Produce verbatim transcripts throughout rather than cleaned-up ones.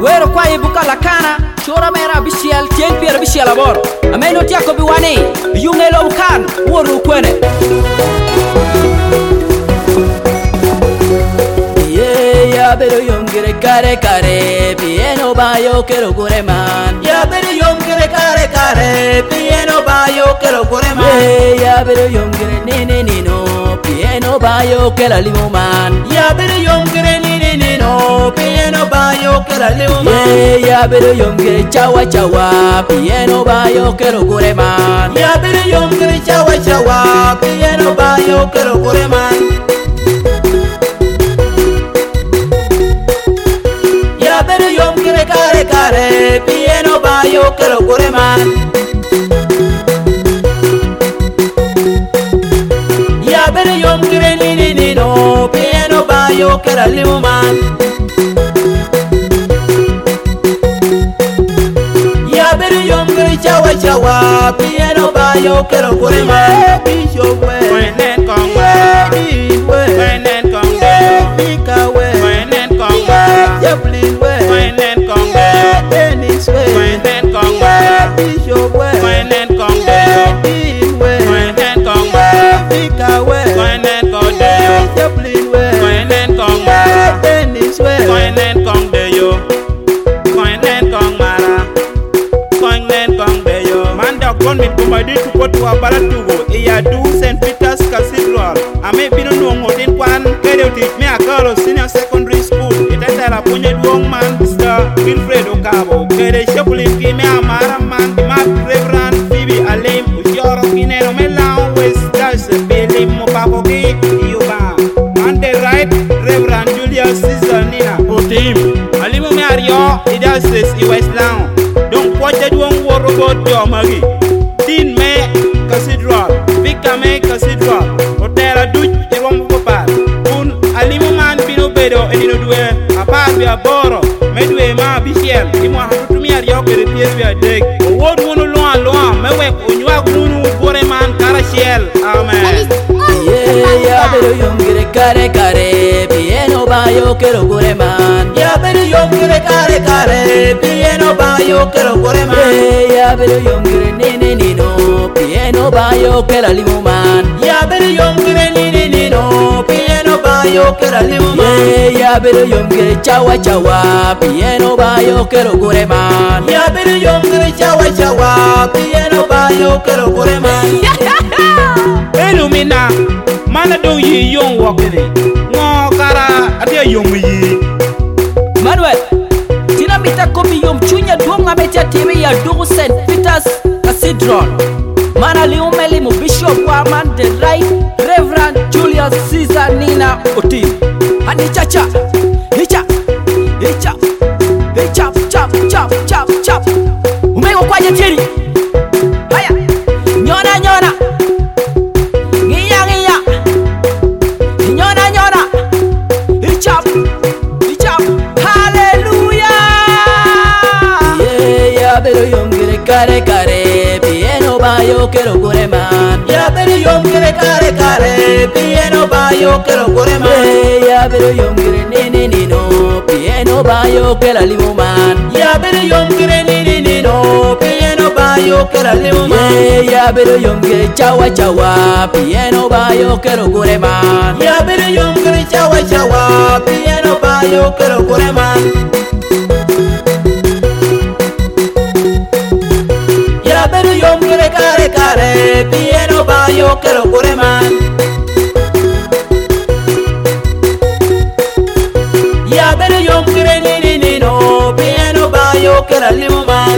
Wero kwa ibuka la kana chora mera bisiel tien pier bisiel abor ameno tiako biwani yungelo ukan woru kwene ye ya bero yongere kare kare pieno bayo kero gore man Ya bero yongere kare kare pieno bayo kero gore man ye ya bero yongere nene nino pieno bayo kero limo man Ya bero yongere nene nino pieno bayo kero limo man ye ya bero yongere chawa chawa pieno bayo kero gore man Ya bero yongere chawa chawa pieno bayo kero gore man Ya bero yongere kare kare pieno bayo kero gore man Ya bero yongere nene nino pieno bayo kero limo man Ya bero yongere chawa chawa pieno bayo kero gore man Bisho we Wenen kong we we Wenen kong de Mika we Wenen kong Jeplin we Wenen kong Dennis we Wenen kong Bisho we Wenen kong de Dean we Wenen kong Mika we Wenen kong de Jeplin we Wenen kong Dennis we Wenen kong de yo Wenen kong mara Wenen kong de yo Manda kon mit kumadi tuko tuwa baratugo Iya du Saint Peter's Cathedral Ame bino nuongo din kwan Kere utik me akalo senior secondary school Itata la punye duong man Mister Wilfred Okabo Kere Shepherd ki me amara man Mark Reverend Phoebe Alim Ujoro kinero me lao West Dash Billy Mopako ki Yuba Man the right Reverend Julius Caesar Nina Otim Alimu me ario Idasis i West Lao Don't watch the duong woro god jo magi Din me Cathedral Vika me Cathedral Otera duj Irom popar Un alimu man bino bedo Enino dwe Apar bia boro Medwe ma bisiel Imo hatutu mi ario Kere pier bia dek Owod wunu loa loa Mewek unywa wunu Bore man karashiel Amen ye ya bero yongere kare kare pieno bayo kero gore man Ya bero yongere kare kare pieno bayo kero gore man ye ya bero yongere nene nino pieno bayo kero limo man Ya bero yongere nene nino pieno bayo kero limo man ye ya bero yongere chawa chawa pieno bayo kero gore man Ya bero yongere chawa chawa pieno bayo kero gore man Elumina Mana do yi yong wakene Ngo kara Adia yong yi Manuel tina mita komi yom chunya duonga metia timi ya dugu Saint Peter's Cathedral Mana liumeli mu Bishop Waman the right Reverend Julius Caesar Nina Otim Hani chacha Hicha Hicha Hicha Chap chap chap chap Umego kwa jetiri Haya Nyona nyona Ngiya ngiya Nyona nyona Hicha Hicha Hallelujah Yeah ya bero yongere kare kare Pieno bayo kero gore man Ya bero yongere kare kare pieno bayo kero gore man Yeah ya bero yongere nene nino Pieno bayo kero limo man Ya bero yongere nene nino pieno bayo kero limo man Yeah ya bero yongere chawa chawa Pieno bayo kero gore man Ya bero yongere chawa chawa pieno bayo kero gore man Ya bero yongere kare kare pieno bayo kero gore man Ya bero yongere nene nino pieno bayo kero limo man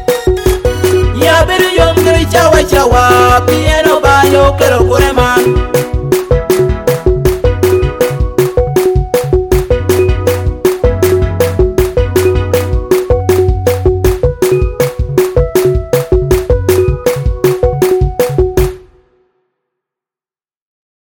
Ya bero yongere chawa chawa pieno bayo kero gore man